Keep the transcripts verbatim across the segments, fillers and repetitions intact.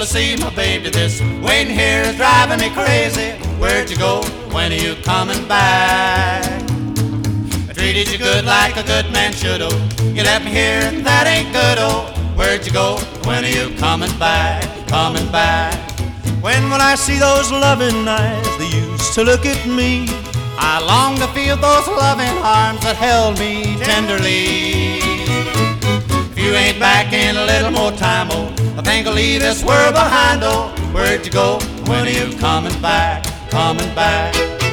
see my baby. This waiting here is driving me crazy. Where'd you go? When are you coming back? I treated you good like a good man should, oh. You left me here and that ain't good, oh. Where'd you go? When are you coming back? Coming back? When will I see those loving eyes that used to look at me? I long to feel those loving arms that held me tenderly. If you ain't back in a little more time, oh, I think I'll leave this world behind, oh. Where'd you go? When are you coming back? Coming back?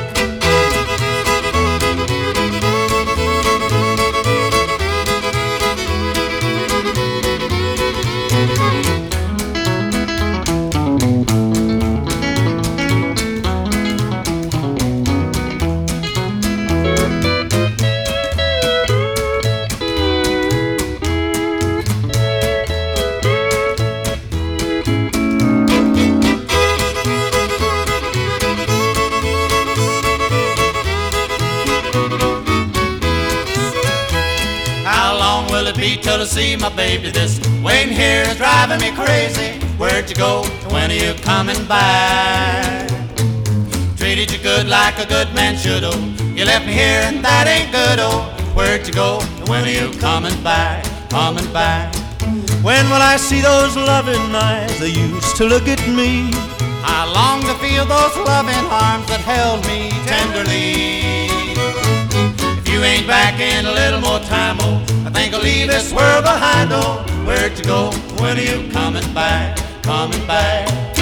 Will it be till I see my baby? This waiting here is driving me crazy. Where'd you go? When are you coming back? Treated you good like a good man should, oh. You left me here and that ain't good, oh. Where'd you go? When are you coming back? Coming back? When will I see those loving eyes that used to look at me? I long to feel those loving arms that held me tenderly. If you ain't back in a little more time, oh, I think I'll leave this world behind, oh. Where'd you go? When are you coming back? Coming back?